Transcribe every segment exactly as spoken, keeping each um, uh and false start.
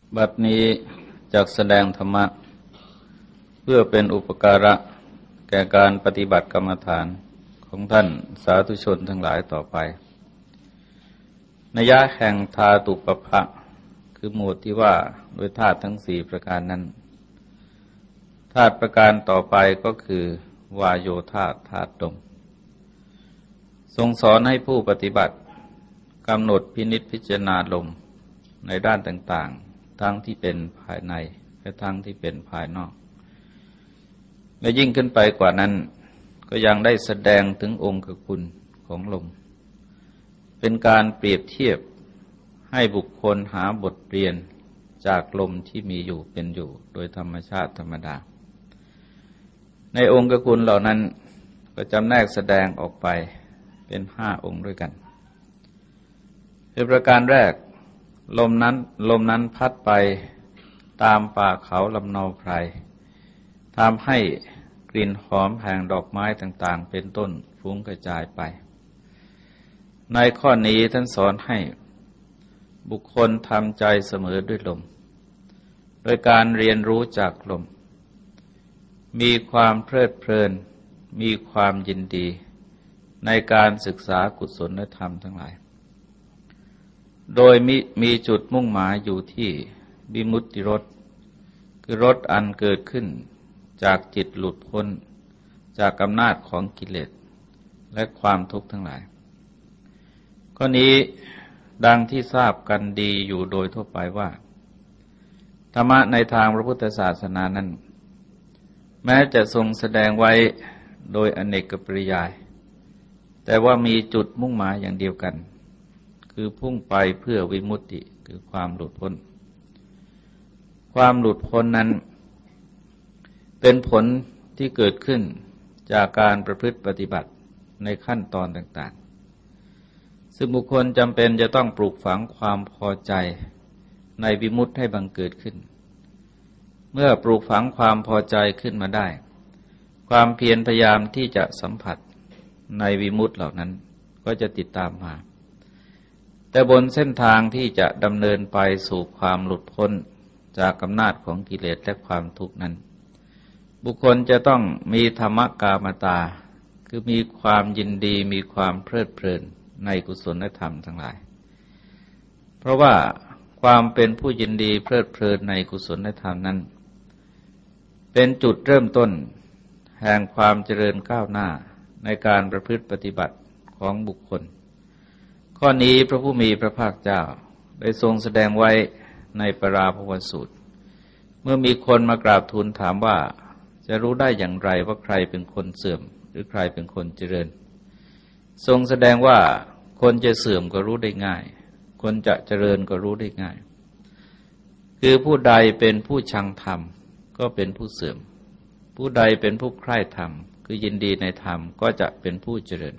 บัดนี้จักแสดงธรรมะเพื่อเป็นอุปการะแก่การปฏิบัติกรรมฐานของท่านสาธุชนทั้งหลายต่อไปนัยยะแห่งธาตุปภะคือหมวดที่ว่าโดยธาตุทั้งสี่ประการนั้นธาตุประการต่อไปก็คือวายโยธาตุธาตุลมทรงสอนให้ผู้ปฏิบัติกำหนดพินิจพิจารณาลมในด้านต่างๆทั้งที่เป็นภายในและทั้งที่เป็นภายนอกและยิ่งขึ้นไปกว่านั้นก็ยังได้แสดงถึงองค์คุณของลมเป็นการเปรียบเทียบให้บุคคลหาบทเรียนจากลมที่มีอยู่เป็นอยู่โดยธรรมชาติธรรมดาในองค์คุณเหล่านั้นก็จำแนกแสดงออกไปเป็นห้าองค์ด้วยกันคือประการแรกลมนั้นลมนั้นพัดไปตามป่าเขาลำเนาไพรทำให้กลิ่นหอมแห่งดอกไม้ต่างๆเป็นต้นฟุ้งกระจายไปในข้อนี้ท่านสอนให้บุคคลทำใจเสมอด้วยลมโดยการเรียนรู้จากลมมีความเพลิดเพลินมีความยินดีในการศึกษากุศลธรรมทั้งหลายโดยมีมีจุดมุ่งหมายอยู่ที่วิมุตติรสคือรสอันเกิดขึ้นจากจิตหลุดพ้นจากอำนาจของกิเลสและความทุกข์ทั้งหลายข้อนี้ดังที่ทราบกันดีอยู่โดยทั่วไปว่าธรรมะในทางพระพุทธศาสนานั้นแม้จะทรงแสดงไว้โดยอเนกปริยายแต่ว่ามีจุดมุ่งหมายอย่างเดียวกันคือพุ่งไปเพื่อวิมุตติคือความหลุดพ้นความหลุดพ้นนั้นเป็นผลที่เกิดขึ้นจากการประพฤติปฏิบัติในขั้นตอนต่างๆซึ่งบุคคลจำเป็นจะต้องปลูกฝังความพอใจในวิมุตติให้บังเกิดขึ้นเมื่อปลูกฝังความพอใจขึ้นมาได้ความเพียรพยายามที่จะสัมผัสในวิมุตติเหล่านั้นก็จะติดตามมาแต่บนเส้นทางที่จะดำเนินไปสู่ความหลุดพ้นจากอำนาจของกิเลสและความทุกข์นั้นบุคคลจะต้องมีธรรมกามตาคือมีความยินดีมีความเพลิดเพลินในกุศลธรรมทั้งหลายเพราะว่าความเป็นผู้ยินดีเพลิดเพลินในกุศลธรรมนั้นเป็นจุดเริ่มต้นแห่งความเจริญก้าวหน้าในการประพฤติปฏิบัติของบุคคลข้อนี้พระผู้มีพระภาคเจ้าได้ทรงแสดงไว้ในปราภวสูตรเมื่อมีคนมากราบทูลถามว่าจะรู้ได้อย่างไรว่าใครเป็นคนเสื่อมหรือใครเป็นคนเจริญทรงแสดงว่าคนจะเสื่อมก็รู้ได้ง่ายคนจะเจริญก็รู้ได้ง่ายคือผู้ใดเป็นผู้ชังธรรมก็เป็นผู้เสื่อมผู้ใดเป็นผู้ใคร่ธรรมคือยินดีในธรรมก็จะเป็นผู้เจริญ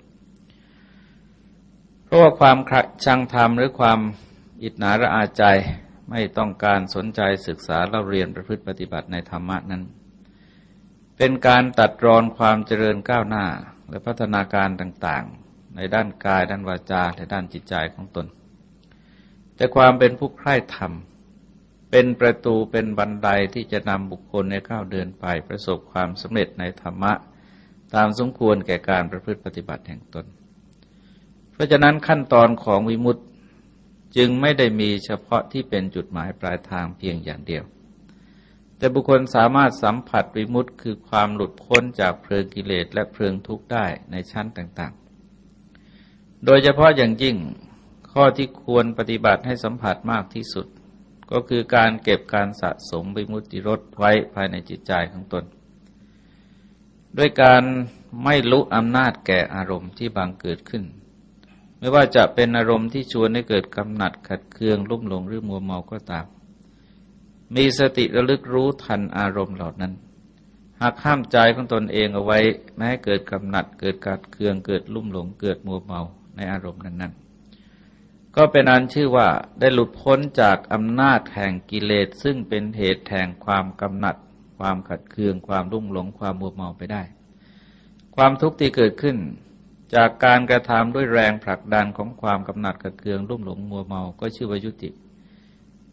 เพราะว่าความชังธรรมหรือความอิจฉาระอาใจไม่ต้องการสนใจศึกษาเล่าเรียนประพฤติปฏิบัติในธรรมะนั้นเป็นการตัดรอนความเจริญก้าวหน้าและพัฒนาการต่างๆในด้านกายด้านวาจาและด้านจิตใจของตนแต่ความเป็นผู้ใคร่ธรรมเป็นประตูเป็นบันไดที่จะนำบุคคลในก้าวเดินไปประสบความสำเร็จในธรรมะตามสมควรแก่การประพฤติปฏิบัติแห่งตนเพราะฉะนั้นขั้นตอนของวิมุตติจึงไม่ได้มีเฉพาะที่เป็นจุดหมายปลายทางเพียงอย่างเดียวแต่บุคคลสามารถสัมผัสวิมุตติคือความหลุดพ้นจากเพลิงกิเลสและเพลิงทุกข์ได้ในชั้นต่างๆโดยเฉพาะอย่างยิ่งข้อที่ควรปฏิบัติให้สัมผัสมากที่สุดก็คือการเก็บการสะสมวิมุตติรสไว้ภายในจิตใจของตนด้วยการไม่ลุอำนาจแก่อารมณ์ที่บังเกิดขึ้นไม่ว่าจะเป็นอารมณ์ที่ชวนให้เกิดกำหนัดขัดเคืองลุ่มหลงหรือมัวเมาก็ตามมีสติระลึกรู้ทันอารมณ์เหล่านั้นหากห้ามใจของตนเองเอาไว้ไม่ให้เกิดกำหนัดเกิดขัดเคืองเกิดลุ่มหลงเกิดมัวเมาในอารมณ์นั้นๆก็เป็นอันชื่อว่าได้หลุดพ้นจากอำนาจแห่งกิเลสซึ่งเป็นเหตุแห่งความกำหนัดความขัดเคืองความลุ่มหลงความมัวเมาไปได้ความทุกข์ที่เกิดขึ้นจากการกระทำด้วยแรงผลักดันของความกำหนัดขัดเคืองลุ่มหลงมัวเมาก็ชื่อว่ายุติ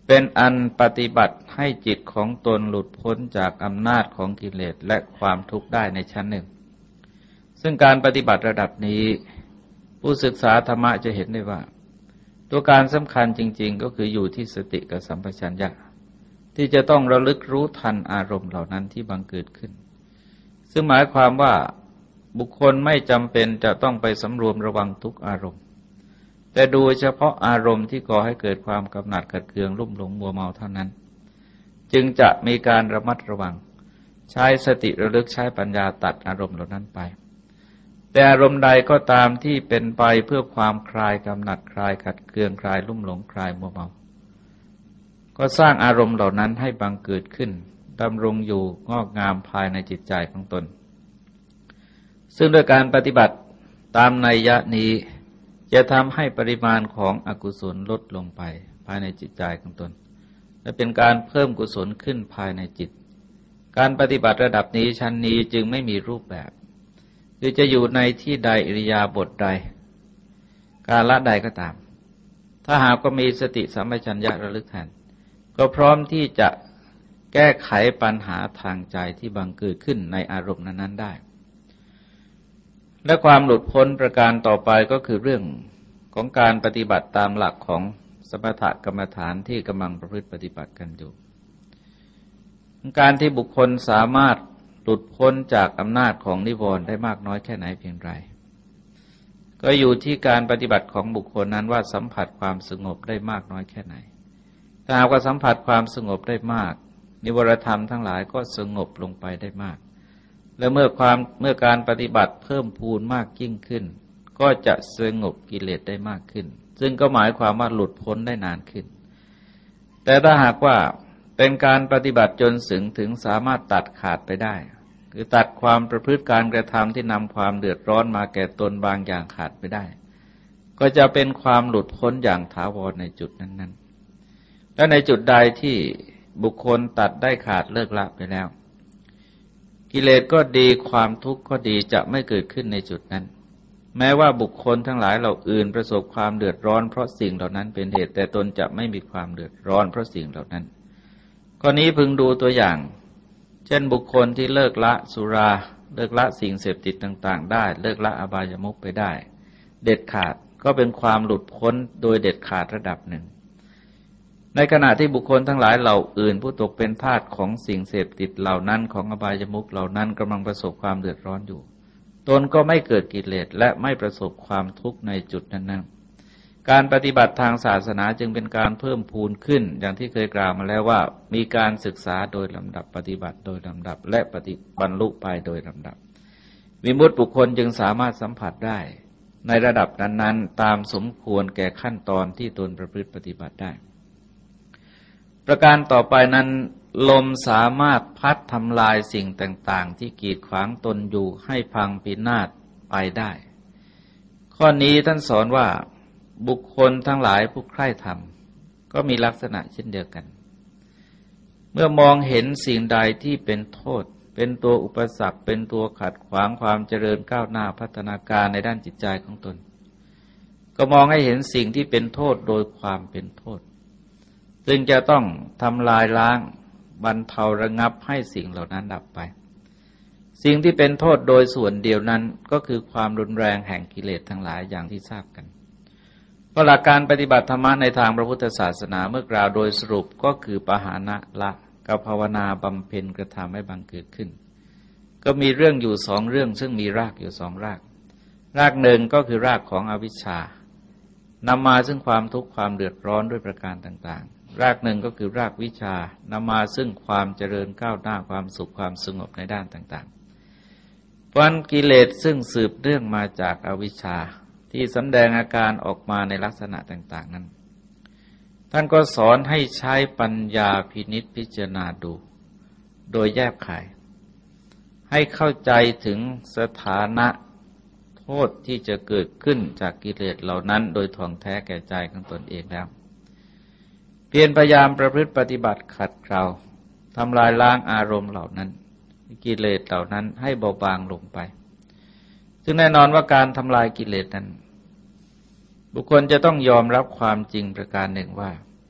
เป็นอันปฏิบัติให้จิตของตนหลุดพ้นจากอำนาจของกิเลสและความทุกข์ได้ในชั้นหนึ่งซึ่งการปฏิบัติระดับนี้ผู้ศึกษาธรรมะจะเห็นได้ว่าตัวการสำคัญจริงๆก็คืออยู่ที่สติกับสัมปชัญญะที่จะต้องระลึกรู้ทันอารมณ์เหล่านั้นที่บังเกิดขึ้นซึ่งหมายความว่าบุคคลไม่จำเป็นจะต้องไปสำรวมระวังทุกอารมณ์แต่ดูเฉพาะอารมณ์ที่ก่อให้เกิดความกำหนัดขัดเคืองลุ่มหลงมัวเมาเท่านั้นจึงจะมีการระมัดระวังใช้สติระลึกใช้ปัญญาตัดอารมณ์เหล่านั้นไปแต่อารมณ์ใดก็ตามที่เป็นไปเพื่อความคลายกำหนัดคลายขัดเคืองคลายลุ่มหลงคลายมัวเมาก็สร้างอารมณ์เหล่านั้นให้บังเกิดขึ้นดำรงอยู่งอกงามภายในจิตใจของตนซึ่งโดยการปฏิบัติตามนัยยะนี้จะทำให้ปริมาณของอกุศลลดลงไปภายในจิตใจของตนและเป็นการเพิ่มกุศลขึ้นภายในจิตการปฏิบัติระดับนี้ชั้นนี้จึงไม่มีรูปแบบคือจะอยู่ในที่ใดอิริยาบถใดกาลใดก็ตามถ้าหากว่ามีสติสัมปชัญญะระลึกทันก็พร้อมที่จะแก้ไขปัญหาทางใจที่บังเกิดขึ้นในอารมณ์นั้นๆได้และความหลุดพ้นประการต่อไปก็คือเรื่องของการปฏิบัติตามหลักของสมถกรรมฐานที่กำลังประพฤติปฏิบัติกันอยู่การที่บุคคลสามารถหลุดพ้นจากอำนาจของนิวรณ์ได้มากน้อยแค่ไหนเพียงไรก็อยู่ที่การปฏิบัติของบุคคลนั้นว่าสัมผัสความสงบได้มากน้อยแค่ไหนถ้าหากว่าสัมผัสความสงบได้มากนิวรธรรมทั้งหลายก็สงบลงไปได้มากและเมื่อความเมื่อการปฏิบัติเพิ่มพูนมากยิ่งขึ้นก็จะสงบกิเลสได้มากขึ้นซึ่งก็หมายความว่าหลุดพ้นได้นานขึ้นแต่ถ้าหากว่าเป็นการปฏิบัติจนถึงถึงสามารถตัดขาดไปได้คือตัดความประพฤติการกระทำที่นำความเดือดร้อนมาแก่ตนบางอย่างขาดไปได้ก็จะเป็นความหลุดพ้นอย่างถาวรในจุดนั้นๆและในจุดใดที่บุคคลตัดได้ขาดเลิกละไปแล้วกิเลสก็ดีความทุกข์ก็ดีจะไม่เกิดขึ้นในจุดนั้นแม้ว่าบุคคลทั้งหลายเหล่าอื่นประสบความเดือดร้อนเพราะสิ่งเหล่านั้นเป็นเหตุแต่ตนจะไม่มีความเดือดร้อนเพราะสิ่งเหล่านั้นข้อนี้พึงดูตัวอย่างเช่นบุคคลที่เลิกละสุราเลิกละสิ่งเสพติดต่างๆได้เลิกละอบายมุขไปได้เด็ดขาดก็เป็นความหลุดพ้นโดยเด็ดขาดระดับหนึ่งในขณะที่บุคคลทั้งหลายเหล่าอื่นผู้ตกเป็นทาสของสิ่งเสพติดเหล่านั้นของอบายมุขเหล่านั้นกำลังประสบความเดือดร้อนอยู่ตนก็ไม่เกิดกิเลสและไม่ประสบความทุกข์ในจุดนั้นๆการปฏิบัติทางศาสนาจึงเป็นการเพิ่มพูนขึ้นอย่างที่เคยกล่าวมาแล้วว่ามีการศึกษาโดยลำดับปฏิบัติโดยลำดับและปฏิบรรลุไปโดยลำดับวิมุตติบุคคลจึงสามารถสัมผัสได้ในระดับนั้นๆตามสมควรแก่ขั้นตอนที่ตนประพฤติปฏิบัติได้ประการต่อไปนั้นลมสามารถพัดทำลายสิ่งต่างๆที่กีดขวางตนอยู่ให้พังพินาศไปได้ข้อนี้ท่านสอนว่าบุคคลทั้งหลายผู้ใคร่ธรรมก็มีลักษณะเช่นเดียวกันเมื่อมองเห็นสิ่งใดที่เป็นโทษเป็นตัวอุปสรรคเป็นตัวขัดขวางความเจริญก้าวหน้าพัฒนาการในด้านจิตใจของตนก็มองให้เห็นสิ่งที่เป็นโทษโดยความเป็นโทษซึ่งจะต้องทำลายล้างบรรเทาระงับให้สิ่งเหล่านั้นดับไปสิ่งที่เป็นโทษโดยส่วนเดียวนั้นก็คือความรุนแรงแห่งกิเลสทั้งหลายอย่างที่ทราบกันเพราะหลักการปฏิบัติธรรมในทางพระพุทธศาสนาเมื่อกล่าวโดยสรุปก็คือปหานะละกับภาวนาบำเพ็ญกระทำให้บังเกิดขึ้นก็มีเรื่องอยู่สองเรื่องซึ่งมีรากอยู่สองรากรากหนึ่งก็คือรากของอวิชชานำมาซึ่งความทุกข์ความเดือดร้อนด้วยประการต่างๆรากหนึ่งก็คือรากวิชานำมาซึ่งความเจริญก้าวหน้าความสุขความสงบในด้านต่างๆเพราะกิเลสซึ่งสืบเนื่องมาจากอวิชชาที่แสดงอาการออกมาในลักษณะต่างๆนั้นท่านก็สอนให้ใช้ปัญญาพินิจพิจารณาดูโดยแยบคายให้เข้าใจถึงสถานะโทษที่จะเกิดขึ้นจากกิเลสเหล่านั้นโดยท่องแท้แก่ใจของตนเองแล้วเพียรพยายามประพฤติปฏิบัติขัดเกลาทำลายล้างอารมณ์เหล่านั้นกิเลสเหล่านั้นให้เบาบางลงไปซึ่งแน่นอนว่าการทำลายกิเลสนั้นบุคคลจะต้องยอมรับความจริงประการหนึ่งว่า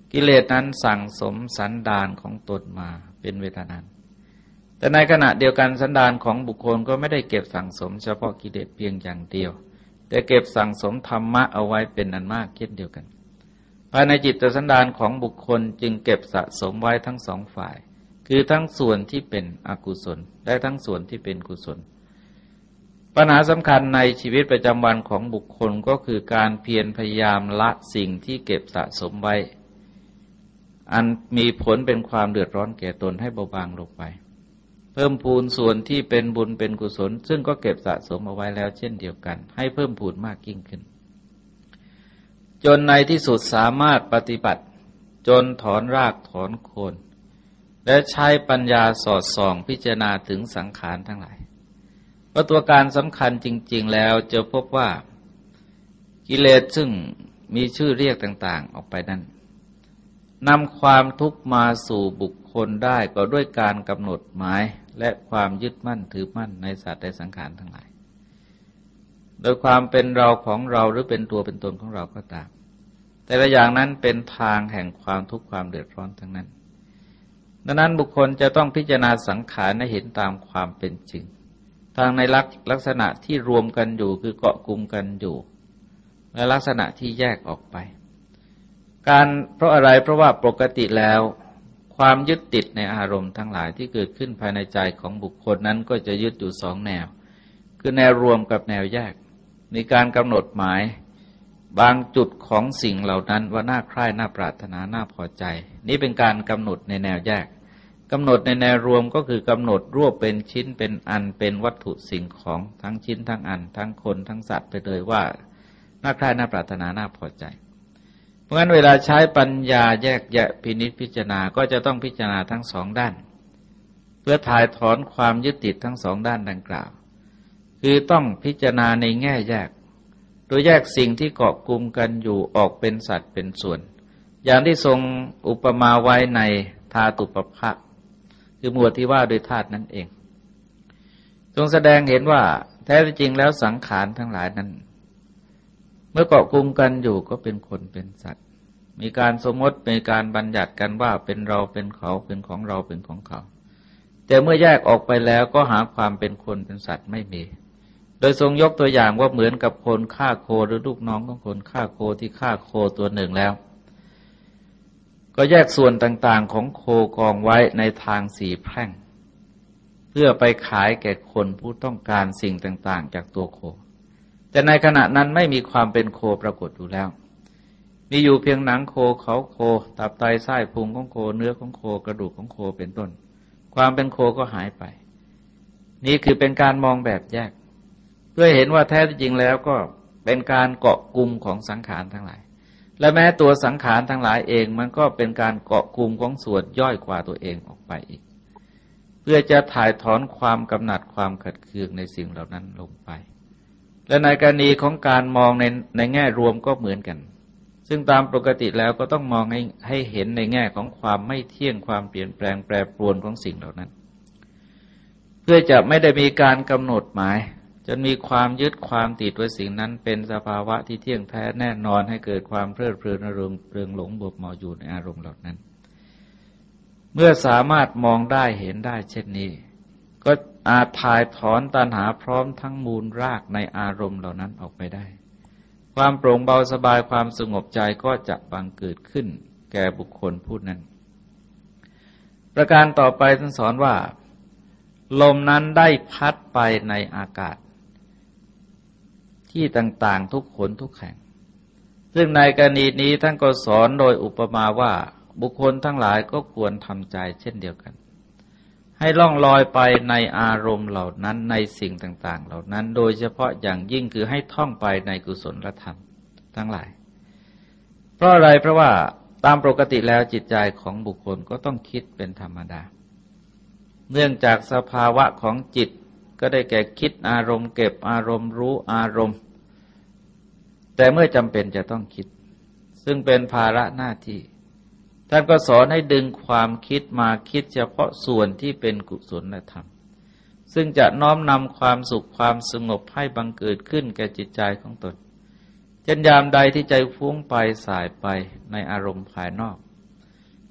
กิเลสนั้นสั่งสมสันดานของตนมาเป็นเวลานานแต่ในขณะเดียวกันสันดานของบุคคลก็ไม่ได้เก็บสั่งสมเฉพาะกิเลสเพียงอย่างเดียวแต่เก็บสั่งสมธรรมะเอาไว้เป็นอันมากเช่นเดียวกันภายในจิตสันดานของบุคคลจึงเก็บสะสมไว้ทั้งสองฝ่ายคือทั้งส่วนที่เป็นอกุศลและทั้งส่วนที่เป็นกุศลปัญหาสำคัญในชีวิตประจำวันของบุคคลก็คือการเพียรพยายามละสิ่งที่เก็บสะสมไว้อันมีผลเป็นความเดือดร้อนแก่ตนให้เบาบางลงไปเพิ่มพูนส่วนที่เป็นบุญเป็นกุศลซึ่งก็เก็บสะสมเอาไว้แล้วเช่นเดียวกันให้เพิ่มพูนมากยิ่งขึ้นจนในที่สุดสามารถปฏิบัติจนถอนรากถอนโคนและใช้ปัญญาสอดส่องพิจารณาถึงสังขารทั้งหลายเพราะตัวการสำคัญจริงๆแล้วจะพบว่ากิเลสซึ่งมีชื่อเรียกต่างๆออกไปนั้นนำความทุกข์มาสู่บุคคลได้ก็ด้วยการกำหนดหมายและความยึดมั่นถือมั่นในสัตว์ในสังขารทั้งหลายโดยความเป็นเราของเราหรือเป็นตัวเป็นตนของเราก็ตามแต่ละอย่างนั้นเป็นทางแห่งความทุกข์ความเดือดร้อนทั้งนั้นดังนั้นบุคคลจะต้องพิจารณาสังขารให้เห็นตามความเป็นจริงทางในลักษณะที่รวมกันอยู่คือเกาะกลุ่มกันอยู่และลักษณะที่แยกออกไปการเพราะอะไรเพราะว่าปกติแล้วความยึดติดในอารมณ์ทั้งหลายที่เกิดขึ้นภายในใจของบุคคลนั้นก็จะยึดอยู่สองแนวคือแนวรวมกับแนวแยกมีการกำหนดหมายบางจุดของสิ่งเหล่านั้นว่าน่าใคร่น่าปรารถนาน่าพอใจนี่เป็นการกำหนดในแนวแยกกำหนดในแนวรวมก็คือกำหนดรวบเป็นชิ้นเป็นอันเป็นวัตถุสิ่งของทั้งชิ้นทั้งอันทั้งคนทั้งสัตว์ไปเลยว่าน่าใคร่น่าปรารถนาน่าพอใจเพราะงั้นเวลาใช้ปัญญาแยกแยะพินิจพิจารณาก็จะต้องพิจารณาทั้งสองด้านเพื่อถ่ายถอนความยึดติดทั้งสองด้านดังกล่าวคือต้องพิจารณาในแง่แยกโดยแยกสิ่งที่เกาะกลุ่มกันอยู่ออกเป็นสัตว์เป็นส่วนอย่างที่ทรงอุปมาไว้ในธาตุปภะคือหมวดที่ว่าโดยธาตุนั่นเองทรงแสดงเห็นว่าแท้จริงแล้วสังขารทั้งหลายนั้นเมื่อเกาะกลุ่มกันอยู่ก็เป็นคนเป็นสัตว์มีการสมมติมีการบัญญัติกันว่าเป็นเราเป็นเขาเป็นของเราเป็นของเขาแต่เมื่อแยกออกไปแล้วก็หาความเป็นคนเป็นสัตว์ไม่มีโดยทรงยกตัวอย่างว่าเหมือนกับคนฆ่าโคหรือลูกน้องของคนฆ่าโคที่ฆ่าโคตัวหนึ่งแล้วก็แยกส่วนต่างๆของโคกองไว้ในทางสี่แพร่งเพื่อไปขายแก่คนผู้ต้องการสิ่งต่างๆจากตัวโคแต่ในขณะนั้นไม่มีความเป็นโคปรากฏอยู่แล้วมีอยู่เพียงหนังโคเขาโคตับไตไส้พุงของโคเนื้อของโคกระดูกของโคเป็นต้นความเป็นโคก็หายไปนี่คือเป็นการมองแบบแยกเพื่อเห็นว่าแท้จริงแล้วก็เป็นการเกาะกลุ่มของสังขารทั้งหลายและแม้ตัวสังขารทั้งหลายเองมันก็เป็นการเกาะกลุ่มของส่วนย่อยกว่าตัวเองออกไปอีกเพื่อจะถ่ายถอนความกำหนัดความขัดเคืองในสิ่งเหล่านั้นลงไปและในกรณีของการมองในในแง่รวมก็เหมือนกันซึ่งตามปกติแล้วก็ต้องมองให้ให้เห็นในแง่ของความไม่เที่ยงความเปลี่ยนแปลงแปรปรวนของสิ่งเหล่านั้นเพื่อจะไม่ได้มีการกำหนดหมายจนมีความยึดความติดว่าสิ่งนั้นเป็นสภาวะที่เที่ยงแท้แน่นอนให้เกิดความเพลิดเพลินเริงเริงหลงบวบเมาอยู่ในอารมณ์เหล่านั้นเมื่อสามารถมองได้เห็นได้เช่นนี้ก็อาจถ่ายถอนตัณหาพร้อมทั้งมูลรากในอารมณ์เหล่านั้นออกไปได้ความโปร่งเบาสบายความสงบใจก็จะบังเกิดขึ้นแก่บุคคลผู้นั้นประการต่อไปท่านสอนว่าลมนั้นได้พัดไปในอากาศที่ต่างๆทุกขนทุกแห่งซึ่งในกรณีนี้ท่านก็สอนโดยอุปมาว่าบุคคลทั้งหลายก็ควรทำใจเช่นเดียวกันให้ล่องลอยไปในอารมณ์เหล่านั้นในสิ่งต่างๆเหล่านั้นโดยเฉพาะอย่างยิ่งคือให้ท่องไปในกุศลธรรมทั้งหลายเพราะอะไรเพราะว่าตามปกติแล้วจิตใจของบุคคลก็ต้องคิดเป็นธรรมดาเนื่องจากสภาวะของจิตก็ได้แก่คิดอารมณ์เก็บอารมณ์รู้อารมณ์แต่เมื่อจำเป็นจะต้องคิดซึ่งเป็นภาระหน้าที่ท่านก็สอนให้ดึงความคิดมาคิดเฉพาะส่วนที่เป็นกุศลธรรมซึ่งจะน้อมนำความสุขความสงบให้บังเกิดขึ้นแก่จิตใจของตนเช่นยามใดที่ใจฟุ้งไปสายไปในอารมณ์ภายนอก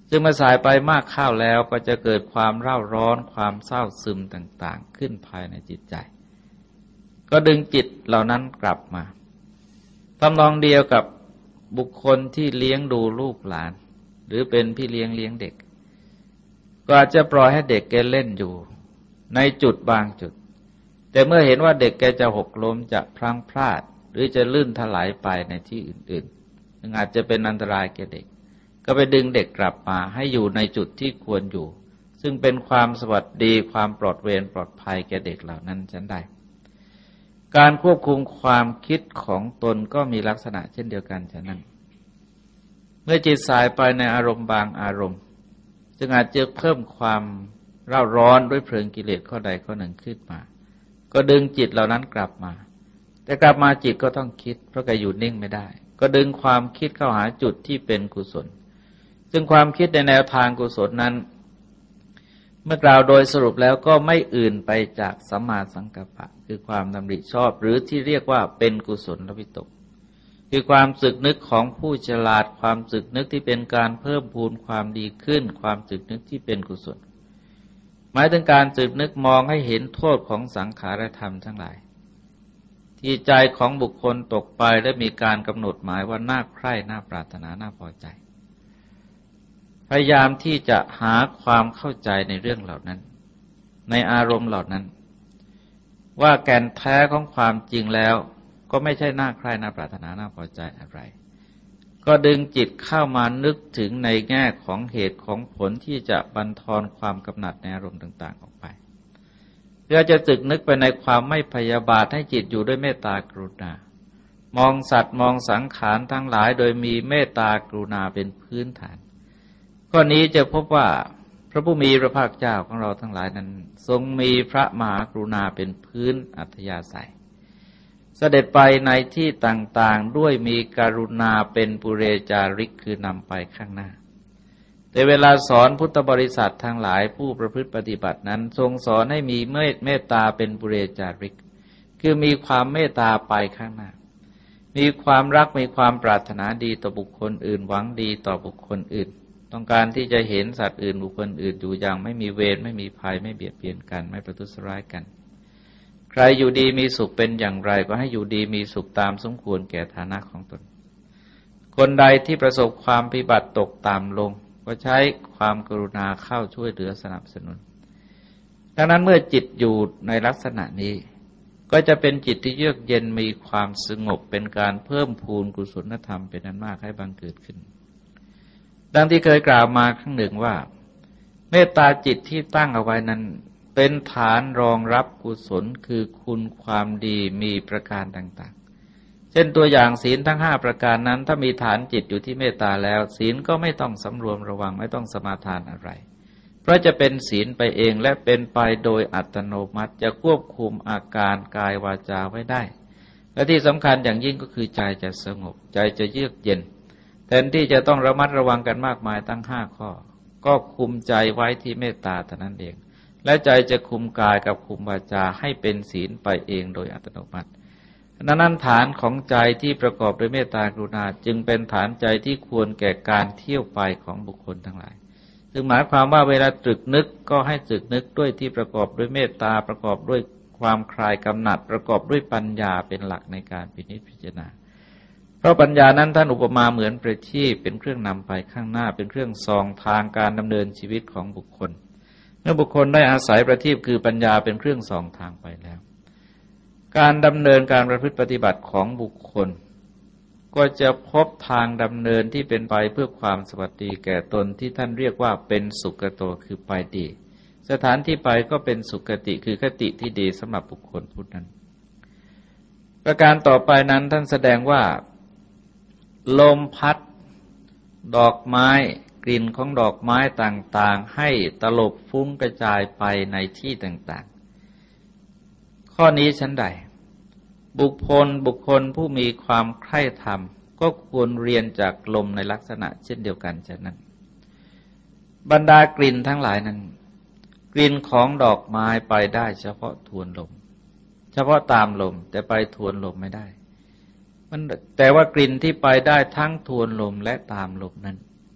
ซึ่งเมื่อสายไปมากเข้าแล้วก็จะเกิดความเร่าร้อนความเศร้าซึมต่างๆขึ้นภายในจิตใจก็ดึงจิตเหล่านั้นกลับมาทำนองเดียวกับบุคคลที่เลี้ยงดูลูกหลานหรือเป็นพี่เลี้ยงเลี้ยงเด็กก็อาจจะปล่อยให้เด็กแกเล่นอยู่ในจุดบางจุดแต่เมื่อเห็นว่าเด็กแกจะหกล้มจะพลั้งพลาดหรือจะลื่นถลายไปในที่อื่นๆซึ่งอาจจะเป็นอันตรายแก่เด็กก็ไปดึงเด็กกลับมาให้อยู่ในจุดที่ควรอยู่ซึ่งเป็นความสวัสดีความปลอดเวรปลอดภัยแก่เด็กเหล่านั้นฉันใดการควบคุมความคิดของตนก็มีลักษณะเช่นเดียวกันฉะนั้นเมื่อจิตสายไปในอารมณ์บางอารมณ์จึงอาจจะเพิ่มความเร่าร้อนด้วยเพลิงกิเลสข้อใดข้อหนึ่งขึ้นมาก็ดึงจิตเหล่านั้นกลับมาแต่กลับมาจิตก็ต้องคิดเพราะแกอยู่นิ่งไม่ได้ก็ดึงความคิดเข้าหาจุดที่เป็นกุศลซึ่งความคิดในแนวทางกุศลนั้นเมื่อกล่าวโดยสรุปแล้วก็ไม่อื่นไปจากสัมมาสังกัปปะคือความดำริชอบหรือที่เรียกว่าเป็นกุศลวิตกคือความสึกนึกของผู้ฉลาดความสึกนึกที่เป็นการเพิ่มพูนความดีขึ้นความสึกนึกที่เป็นกุศลหมายถึงการสึกนึกมองให้เห็นโทษของสังขารธรรมทั้งหลายที่ใจของบุคคลตกไปและมีการกำหนดหมายว่าน่าใคร่น่าปรารถนาน่าพอใจพยายามที่จะหาความเข้าใจในเรื่องเหล่านั้นในอารมณ์เหล่านั้นว่าแก่นแท้ของความจริงแล้วก็ไม่ใช่น่าใคร่น่าปรารถนาน่าพอใจอะไรก็ดึงจิตเข้ามานึกถึงในแง่ของเหตุของผลที่จะบั่นทอนความกำหนัดในอารมณ์ต่างๆออกไปเพื่อจะตึกนึกไปในความไม่พยาบาทให้จิตอยู่ด้วยเมตตากรุณามองสัตว์มองสังขารทั้งหลายโดยมีเมตตากรุณาเป็นพื้นฐานข้อนี้จะพบว่าพระผู้มีพระภาคเจ้าของเราทั้งหลายนั้นทรงมีพระมหากรุณาเป็นพื้นอัธยาศัยเสด็จไปในที่ต่างๆด้วยมีกรุณาเป็นปุเรจาริกคือนำไปข้างหน้าแต่เวลาสอนพุทธบริษัททั้งหลายผู้ประพฤติปฏิบัตินั้นทรงสอนให้มีเมตตาเป็นปุเรจาริกคือมีความเมตตาไปข้างหน้ามีความรักมีความปรารถนาดีต่อบุคคลอื่นหวังดีต่อบุคคลอื่นต้องการที่จะเห็นสัตว์อื่นบุคคลอื่นอยู่อย่างไม่มีเวรไม่มีภัยไม่เบียดเบียนกันไม่ประทุษร้ายกันใครอยู่ดีมีสุขเป็นอย่างไรก็ให้อยู่ดีมีสุขตามสมควรแก่ฐานะของตนคนใดที่ประสบความพิบัติตกต่ำลงก็ใช้ความกรุณาเข้าช่วยเหลือสนับสนุนดังนั้นเมื่อจิตอยู่ในลักษณะนี้ก็จะเป็นจิตที่เยือกเย็นมีความสงบเป็นการเพิ่มพูนกุศลธรรมเป็นอันมากให้บังเกิดขึ้นดังที่เคยกล่าวมาครั้งหนึ่งว่าเมตตาจิตที่ตั้งเอาไว้นั้นเป็นฐานรองรับกุศลคือคุณความดีมีประการต่างๆเช่นตัวอย่างศีลทั้งห้าประการนั้นถ้ามีฐานจิตอยู่ที่เมตตาแล้วศีลก็ไม่ต้องสำรวมระวังไม่ต้องสมาทานอะไรเพราะจะเป็นศีลไปเองและเป็นไปโดยอัตโนมัติจะควบคุมอาการกายวาจาไว้ได้และที่สำคัญอย่างยิ่งก็คือใจจะสงบใจจะเยือกเย็นแทนที่จะต้องระมัดระวังกันมากมายตั้งห้าข้อก็คุมใจไว้ที่เมตตาเท่านั้นเองและใจจะคุมกายกับคุมวาจาให้เป็นศีลไปเองโดยอัตโนมัตินั้นฐานของใจที่ประกอบด้วยเมตตากรุณาจึงเป็นฐานใจที่ควรแก่การเที่ยวไปของบุคคลทั้งหลายซึ่งหมายความว่าเวลาตรึกนึกก็ให้ตรึกนึกด้วยที่ประกอบด้วยเมตตาประกอบด้วยความคลายกำหนัดประกอบด้วยปัญญาเป็นหลักในการพินิจพิจารณาเพราะปัญญานั้นท่านอุปมาเหมือนประทีปเป็นเครื่องนำไปข้างหน้าเป็นเครื่องส่องทางการดำเนินชีวิตของบุคคลเมื่อบุคคลได้อาศัยประทีปคือปัญญาเป็นเครื่องส่องทางไปแล้วการดำเนินการประพฤติปฏิบัติของบุคคลก็จะพบทางดำเนินที่เป็นไปเพื่อความสวัสดีแก่ตนที่ท่านเรียกว่าเป็นสุขโตคือไปดีสถานที่ไปก็เป็นสุขติคือคติที่ดีสำหรับบุคคลผู้นั้นประการต่อไปนั้นท่านแสดงว่าลมพัดดอกไม้กลิ่นของดอกไม้ต่างๆให้ตลบฟุ้งกระจายไปในที่ต่างๆข้อนี้ชั้นใดบุคคลบุคคลผู้มีความใคร่ธรรมก็ควรเรียนจากลมในลักษณะเช่นเดียวกันฉะนั้นบรรดากลิ่นทั้งหลายนั้นกลิ่นของดอกไม้ไปได้เฉพาะทวนลมเฉพาะตามลมแต่ไปทวนลมไม่ได้มันแต่ว่ากลิ่นที่ไปได้ทั้งทวนลมและตามลมนั้น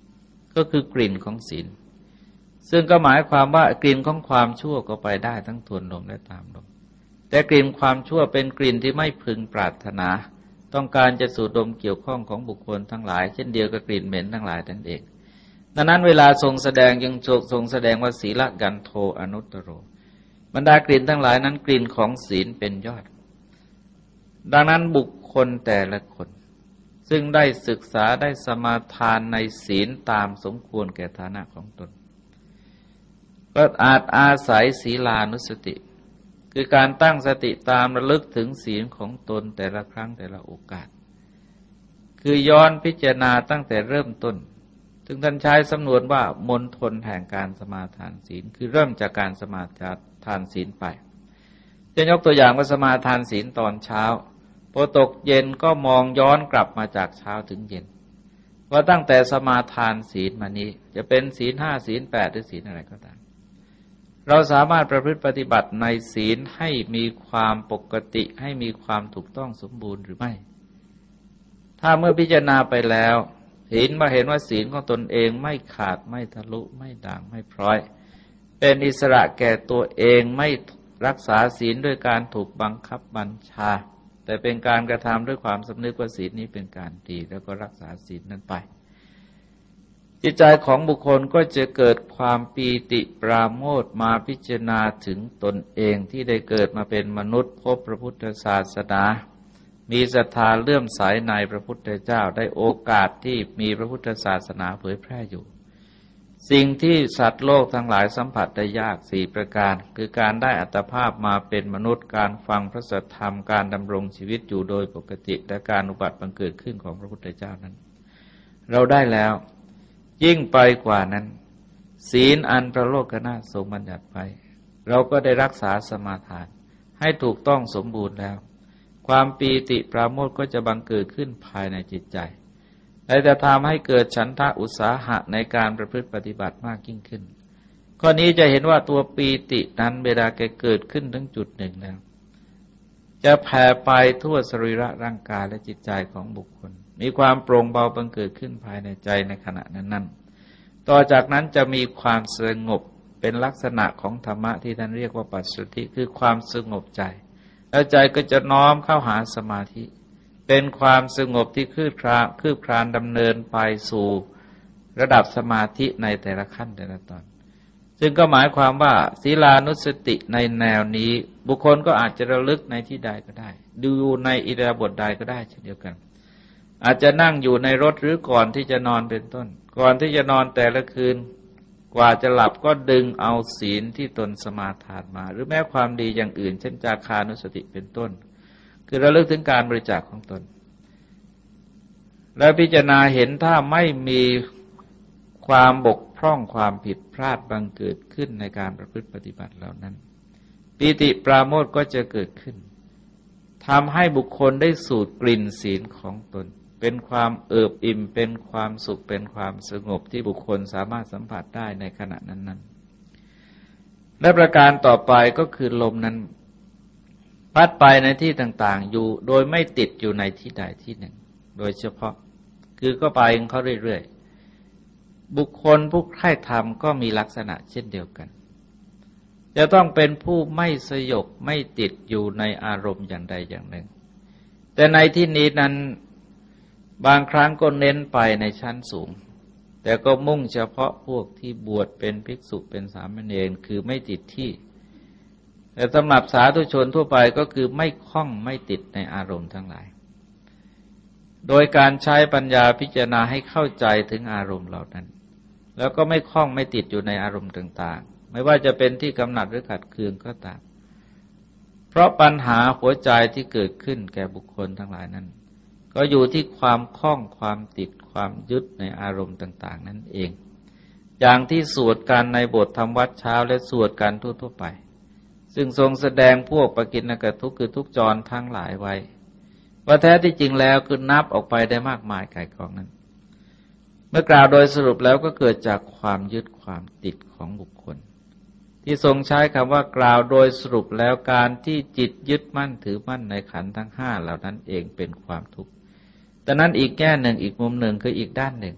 ก็คือกลิ่นของศีลซึ่งก็หมายความว่ากลิ่นของความชั่วก็ไปได้ทั้งทวนลมและตามลมแต่กลิ่นความชั่วเป็นกลิ่นที่ไม่พึงปรารถนาต้องการจะสูดดมเกี่ยวข้องของบุคคลทั้งหลายเช่นเดียวกับกลิ่นเหม็นทั้งหลายนั่นเองดังนั้นเวลาทรงแสดงยังทรงแสดงว่าศีลกันโทอนุตตโรบรรดากลิ่นทั้งหลายนั้นกลิ่นของศีลเป็นยอดดังนั้นบุคคลแต่ละคนซึ่งได้ศึกษาได้สมาทานในศีลตามสมควรแก่ฐานะของตนก็อาจอาศัยศีลานุสติคือการตั้งสติตามระลึกถึงศีลของตนแต่ละครั้งแต่ละโอกาสคือย้อนพิจารณาตั้งแต่เริ่มต้นถึงท่านใช้สำนวนว่ามณฑลแห่งการสมาทานศีลคือเริ่มจากการสมาทานศีลไปจะยกตัวอย่างว่าสมาทานศีลตอนเช้าพอตกเย็นก็มองย้อนกลับมาจากเช้าถึงเย็นว่าตั้งแต่สมาทานศีลมานี้จะเป็นศีลห้าศีลแปดหรือศีลอะไรก็ตามเราสามารถประพฤติปฏิบัติในศีลให้มีความปกติให้มีความถูกต้องสมบูรณ์หรือไม่ถ้าเมื่อพิจารณาไปแล้วเห็นมาเห็นว่าศีลของตนเองไม่ขาดไม่ทะลุไม่ด่างไม่พร้อยเป็นอิสระแก่ตัวเองไม่รักษาศีลด้วยการถูกบังคับบัญชาแต่เป็นการกระทำด้วยความสำนึกว่าศีลนี้เป็นการดีแล้วก็รักษาศีลนั้นไปจิตใจของบุคคลก็จะเกิดความปีติปราโมทย์มาพิจารณาถึงตนเองที่ได้เกิดมาเป็นมนุษย์พบพระพุทธศาสนามีศรัทธาเลื่อมใสในพระพุทธเจ้าได้โอกาสที่มีพระพุทธศาสนาเผยแพร่อยู่สิ่งที่สัตว์โลกทั้งหลายสัมผัสได้ยากสี่ประการคือการได้อัตภาพมาเป็นมนุษย์การฟังพระสัทธรรมการดำรงชีวิตอยู่โดยปกติและการอุบัติบังเกิดขึ้นของพระพุทธเจ้านั้นเราได้แล้วยิ่งไปกว่านั้นศีลอันพระโลกนาถทรงบัญญัติไว้เราก็ได้รักษาสมาทานให้ถูกต้องสมบูรณ์แล้วความปีติปราโมทย์ก็จะบังเกิดขึ้นภายในจิตใจและจะทำให้เกิดฉันทะอุตสาหะในการประพฤติปฏิบัติมากยิ่งขึ้นข้อนี้จะเห็นว่าตัวปีตินั้นเวลาแกเกิดขึ้นถึงจุดหนึ่งแล้วจะแผ่ไปทั่วสรีระร่างกายและจิตใจของบุคคลมีความโปร่งเบาบังเกิดขึ้นภายในใจในขณะนั้นๆต่อจากนั้นจะมีความสงบเป็นลักษณะของธรรมะที่ท่านเรียกว่าปัสสัทธิคือความสงบใจแล้วใจก็จะน้อมเข้าหาสมาธิเป็นความสงบที่คืบคลานคืบคลานดำเนินไปสู่ระดับสมาธิในแต่ละขั้นแต่ละตอนซึ่งก็หมายความว่าศีลานุสติในแนวนี้บุคคลก็อาจจะระลึกในที่ใดก็ได้ดูในอิริยาบถใดก็ได้เช่นเดียวกันอาจจะนั่งอยู่ในรถหรือก่อนที่จะนอนเป็นต้นก่อนที่จะนอนแต่ละคืนกว่าจะหลับก็ดึงเอาศีลที่ตนสมาทานมาหรือแม้ความดีอย่างอื่นเช่นจาคานุสติเป็นต้นคือระลึกถึงการบริจาคของตนและพิจารณาเห็นถ้าไม่มีความบกพร่องความผิดพลาดบังเกิดขึ้นในการประพฤติปฏิบัติเหล่านั้นปีติปราโมทย์ก็จะเกิดขึ้นทำให้บุคคลได้สูดกลิ่นศีลของตนเป็นความเอิบอิ่มเป็นความสุขเป็นความสงบที่บุคคลสามารถสัมผัสได้ในขณะนั้นๆและประการต่อไปก็คือลมนั้นพัดไปในที่ต่างๆอยู่โดยไม่ติดอยู่ในที่ใดที่หนึ่งโดยเฉพาะคือก็ไปของเขาเรื่อยๆบุคคลผู้ใคร่ธรรมก็มีลักษณะเช่นเดียวกันจะต้องเป็นผู้ไม่สยบไม่ติดอยู่ในอารมณ์อย่างใดอย่างหนึ่งแต่ในที่นี้นั้นบางครั้งก็เน้นไปในชั้นสูงแต่ก็มุ่งเฉพาะพวกที่บวชเป็นภิกษุเป็นสามเณรคือไม่ติดที่แต่สำหรับสาธุชนทั่วไปก็คือไม่คล้องไม่ติดในอารมณ์ทั้งหลายโดยการใช้ปัญญาพิจารณาให้เข้าใจถึงอารมณ์เหล่านั้นแล้วก็ไม่คล้องไม่ติดอยู่ในอารมณ์ต่างๆไม่ว่าจะเป็นที่กำหนัดหรือขัดเคืองก็ตามเพราะปัญหาหัวใจที่เกิดขึ้นแก่บุคคลทั้งหลายนั้นก็อยู่ที่ความคล้องความติดความยึดในอารมณ์ต่างๆนั่นเองอย่างที่สวดกันในบทธรรมวัดเช้าและสวดกันทั่วๆไปซึ่งทรงแสดงพวกปกิณณกทุกข์คือทุกจรทั้งหลายไว้ว่าแท้ที่จริงแล้วคือนับออกไปได้มากมายไก่กองนั้นเมื่อกล่าวโดยสรุปแล้วก็เกิดจากความยึดความติดของบุคคลที่ทรงใช้คำว่ากล่าวโดยสรุปแล้วการที่จิตยึดมั่นถือมั่นในขันธ์ทั้งห้าเหล่านั้นเองเป็นความทุกข์แต่นั้นอีกแง่หนึ่งอีกมุมหนึ่งคืออีกด้านหนึ่ง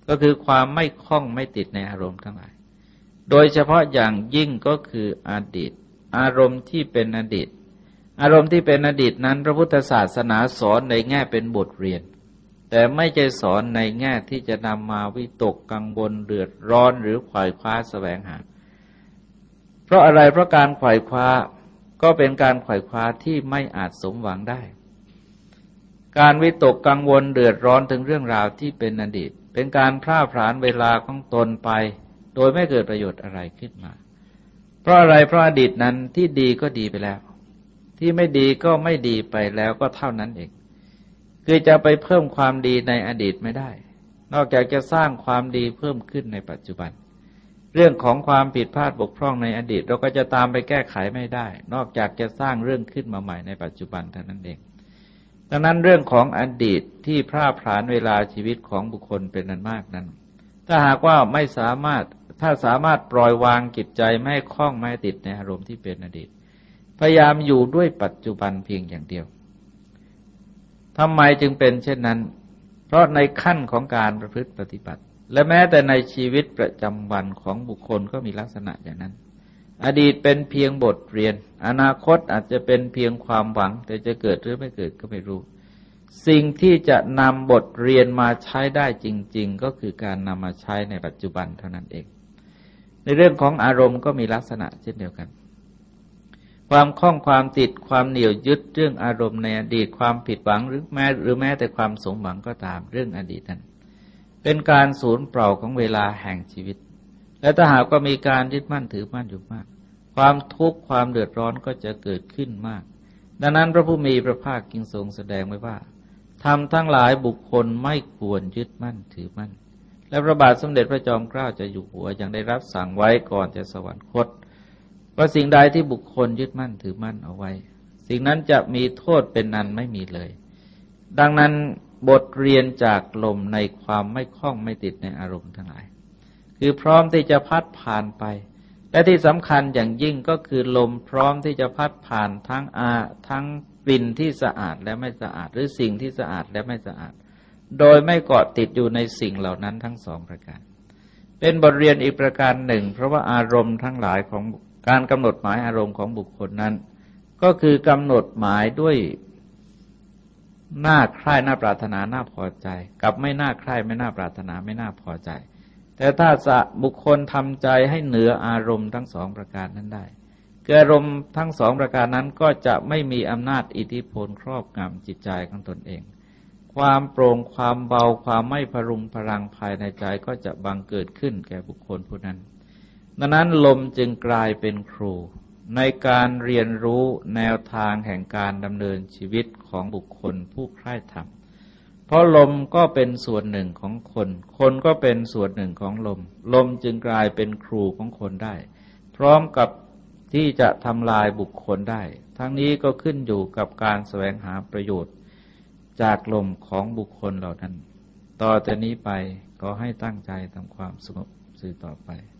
ก็คือความไม่คล้องไม่ติดในอารมณ์ทั้งหลายโดยเฉพาะอย่างยิ่งก็คืออดีตอารมณ์ที่เป็นอดีตอารมณ์ที่เป็นอดีตนั้นพระพุทธศาสนาสอนในแง่เป็นบทเรียนแต่ไม่ใช่สอนในแง่ที่จะนำมาวิตกกังวลเดือดร้อนหรือขวายคว้าแสวงหาเพราะอะไรเพราะการขวายคว้าก็เป็นการขวายคว้าที่ไม่อาจสมหวังได้การวิตกกังวลเดือดร้อนถึงเรื่องราวที่เป็นอดีตเป็นการพร่าพรานเวลาของตนไปโดยไม่เกิดประโยชน์อะไรขึ้นมาเพราะอะไรเพราะอดีตนั้นที่ดีก็ดีไปแล้วที่ไม่ดีก็ไม่ดีไปแล้วก็เท่านั้นเองคือจะไปเพิ่มความดีในอดีตไม่ได้นอกจากจะสร้างความดีเพิ่มขึ้นในปัจจุบันเรื่องของความผิดพลาดบกพร่องในอดีตเราก็จะตามไปแก้ไขไม่ได้นอกจากจะสร้างเรื่องขึ้นมาใหม่ในปัจจุบันเท่านั้นเองดังนั้นเรื่องของอดีตที่พร่าพรานเวลาชีวิตของบุคคลเป็นอันมากนั้นถ้าหากว่าไม่สามารถถ้าสามารถปล่อยวางจิตใจไม่ให้คล้องไม่ติดในอารมณ์ที่เป็นอดีตพยายามอยู่ด้วยปัจจุบันเพียงอย่างเดียวทำไมจึงเป็นเช่นนั้นเพราะในขั้นของการประพฤติปฏิบัติและแม้แต่ในชีวิตประจำวันของบุคคลก็มีลักษณะอย่างนั้นอดีตเป็นเพียงบทเรียนอนาคตอาจจะเป็นเพียงความหวังแต่จะเกิดหรือไม่เกิดก็ไม่รู้สิ่งที่จะนำบทเรียนมาใช้ได้จริงๆก็คือการนำมาใช้ในปัจจุบันเท่านั้นเองในเรื่องของอารมณ์ก็มีลักษณะเช่นเดียวกันความคล้องความติดความเหนี่ยวยึดเรื่องอารมณ์ในอดีตความผิดหวังหรือแม้หรือแม้แต่ความสมหวังก็ตามเรื่องอดีตนั้นเป็นการสูญเปล่าของเวลาแห่งชีวิตและถ้าหากก็มีการยึดมั่นถือมั่นอยู่มากความทุกข์ความเดือดร้อนก็จะเกิดขึ้นมากดังนั้นพระผู้มีพระภาคจึงทรงแสดงไว้ว่าธรรมทั้งหลายบุคคลไม่ควรยึดมั่นถือมั่นและพระบาทสมเด็จพระจอมเกล้าเจ้าอยู่หัวยังได้รับสั่งไว้ก่อนจะสวรรคตว่าสิ่งใดที่บุคคลยึดมั่นถือมั่นเอาไว้สิ่งนั้นจะมีโทษเป็นนันไม่มีเลยดังนั้นบทเรียนจากลมในความไม่คล้องไม่ติดในอารมณ์ทั้งหลายคือพร้อมที่จะพัดผ่านไปและที่สำคัญอย่างยิ่งก็คือลมพร้อมที่จะพัดผ่านทั้งอาทั้งกลิ่นที่สะอาดและไม่สะอาดหรือสิ่งที่สะอาดและไม่สะอาดโดยไม่เกาะติดอยู่ในสิ่งเหล่านั้นทั้งสองประการเป็นบทเรียนอีกประการหนึ่งเพราะว่าอารมณ์ทั้งหลายของการกำหนดหมายอารมณ์ของบุคคลนั้นก็คือกำหนดหมายด้วยน่าใคร่น่าปรารถนาน่าพอใจกับไม่น่าใคร่ไม่น่าปรารถนาไม่น่าพอใจแต่ถ้าบุคคลทำใจให้เหนืออารมณ์ทั้งสองประการนั้นได้อารมณ์ทั้งสองประการนั้นก็จะไม่มีอำนาจอิทธิพลครอบงำจิตใจของตนเองความโปร่งความเบาความไม่พรุงพรังภายในใจก็จะบังเกิดขึ้นแก่บุคคลผู้นั้นดังนั้นลมจึงกลายเป็นครูในการเรียนรู้แนวทางแห่งการดำเนินชีวิตของบุคคลผู้ใคร่ธรรมเพราะลมก็เป็นส่วนหนึ่งของคนคนก็เป็นส่วนหนึ่งของลมลมจึงกลายเป็นครูของคนได้พร้อมกับที่จะทำลายบุคคลได้ทั้งนี้ก็ขึ้นอยู่กับการแสวงหาประโยชน์จากลมของบุคคลเหล่านั้นต่อจากนี้ไปก็ให้ตั้งใจทำความสงบสืบต่อไป